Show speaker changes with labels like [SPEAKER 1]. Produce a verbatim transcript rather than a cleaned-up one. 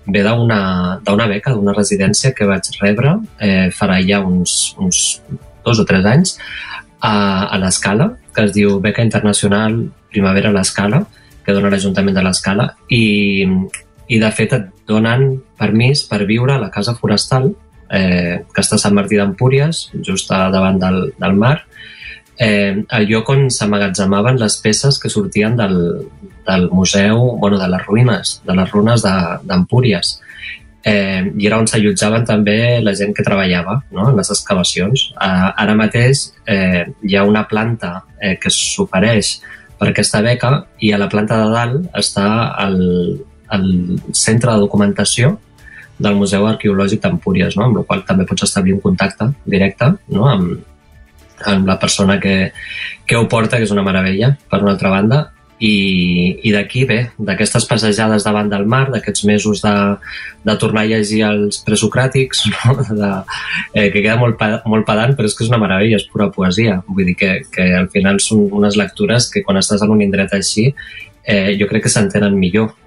[SPEAKER 1] ve d'una d'una beca, d'una residència que vaig rebre eh, farà ja uns, uns dos o tres anys a, a l'Escala, que es diu Beca Internacional Primavera a l'Escala, que dona l'Ajuntament de l'Escala, i, i de fet et donen permís per viure a la Casa Forestal, eh, que està a Sant Martí d'Empúries, just davant del, del mar, eh, el lloc on s'emmagatzemaven les peces que sortien del, del museu, bueno, de les ruïnes, de les runes d'Empúries. Eh, I era on s'allotjaven també la gent que treballava, no?, en les excavacions. Eh, ara mateix eh, hi ha una planta eh, que s'ofereix per aquesta beca i a la planta de dalt està el, el centre de documentació del Museu Arqueològic d'Empúries, no?, amb el qual també pots establir un contacte directe, no?, amb, amb la persona que, que ho porta, que és una meravella, per una altra banda. I, i d'aquí, bé, d'aquestes passejades davant del mar, d'aquests mesos de, de tornar a llegir els presocràtics, no? de, eh, que queda molt, molt pedant, però és que és una meravella, és pura poesia. Vull dir que, que al final són unes lectures que quan estàs en un indret així eh, jo crec que s'entenen millor.